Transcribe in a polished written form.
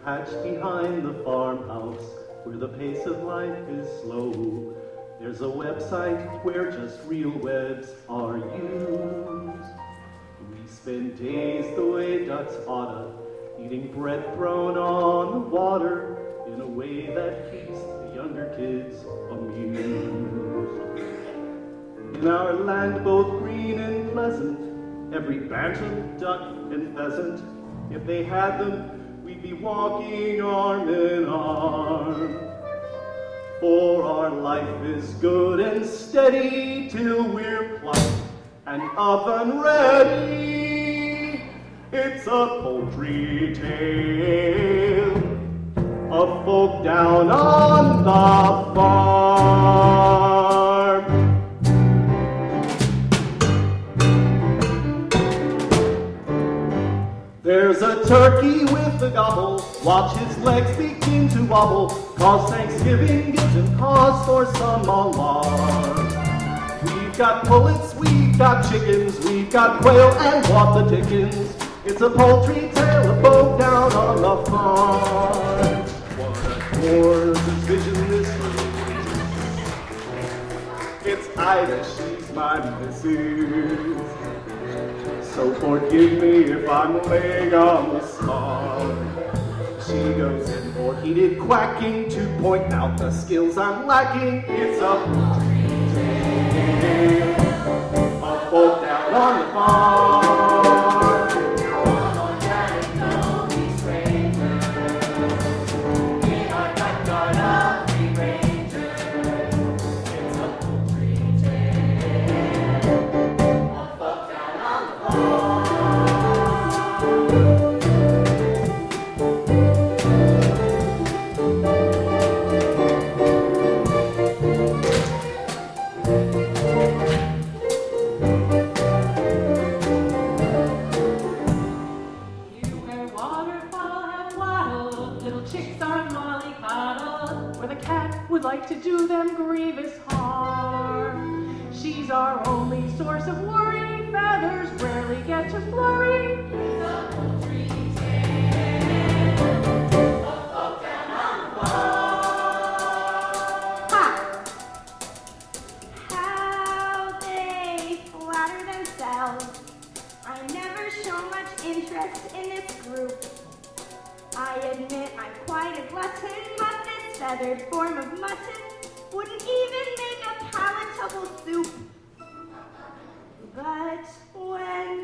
hatched behind the farmhouse, where the pace of life is slow. There's a website where just real webs are used. We spend days the way ducks oughta, eating bread thrown on the water in a way that keeps the younger kids amused. In our land both green and pleasant, every bantam, duck, and pheasant, if they had them, we'd be walking arm in arm. For our life is good and steady till we're plucked and oven ready. It's a poultry tale of folk down on the farm. There's a turkey with a gobble, watch his legs begin to wobble, cause Thanksgiving gives him cause for some alarm. We've got pullets, we've got chickens, we've got quail, and what the dickens. It's a poultry tale of folk down on the farm. What a gorgeous vision this is. It's Ida, she's my missus. So forgive me if I'm laying on the spot. She goes in for heated quacking to point out the skills I'm lacking. It's a poultry tale of folk down on the farm. One organic, no be strangers in our backyard of free range. It's a poultry tale of folk down on the farm. Would like to do them grievous harm. She's our only source of worry. Feathers rarely get to flurry. It's a poultry tale of folk down on the farm. Ha! How they flatter themselves. I never show much interest in this group. I admit I'm quite a glutton, but this feathered form of mutton wouldn't even make a palatable soup. But when